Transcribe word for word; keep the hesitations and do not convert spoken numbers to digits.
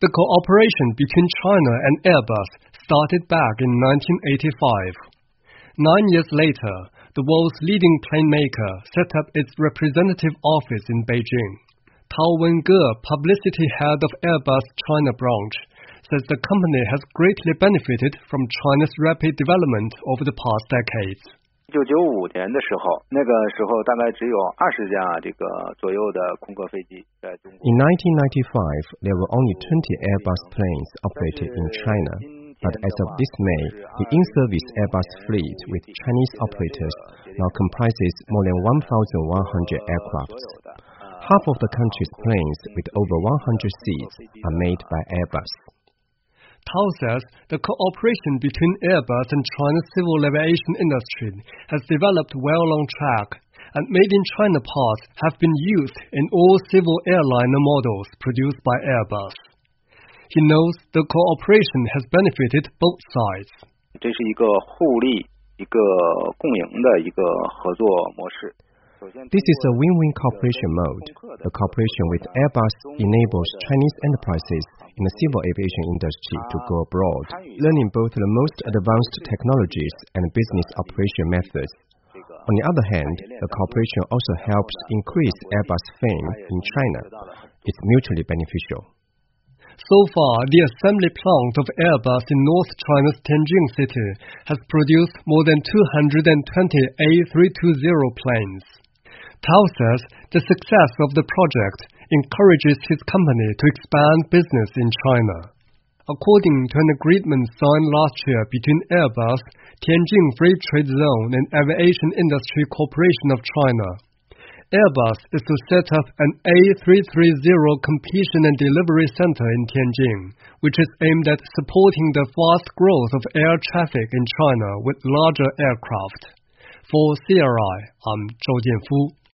The cooperation between China and Airbus started back in nineteen eighty-five. Nine years later, the world's leading plane maker set up its representative office in Beijing. Tao Wen-ge, publicity head of Airbus China branch, says the company has greatly benefited from China's rapid development over the past decades. 一九九五年的时候，那个时候大概只有二十架这个左右的空客飞机在中国。 In nineteen ninety-five, there were only twenty Airbus planes operated in China. But as of this May, the in-service Airbus fleet with Chinese operators now comprises more than one thousand one hundred aircrafts. Half of the country's planes with over one hundred seats are made by Airbus. Tao says the cooperation between Airbus and China's civil aviation industry has developed well on track, and made-in-China parts have been used in all civil airliner models produced by Airbus. He knows the cooperation has benefited both sides. 这是一个互利、一个共赢的一个合作模式。 This is a win-win cooperation mode. The cooperation with Airbus enables Chinese enterprises in the civil aviation industry to go abroad, learning both the most advanced technologies and business operation methods. On the other hand, the cooperation also helps increase Airbus fame in China. It's mutually beneficial. So far, the assembly plant of Airbus in North China's Tianjin city has produced more than two hundred twenty A three twenty planes. Tao says the success of the project encourages his company to expand business in China. According to an agreement signed last year between Airbus, Tianjin Free Trade Zone and Aviation Industry Corporation of China, Airbus is to set up an A three thirty completion and delivery center in Tianjin, which is aimed at supporting the fast growth of air traffic in China with larger aircraft. For C R I, I'm Zhou Jianfu.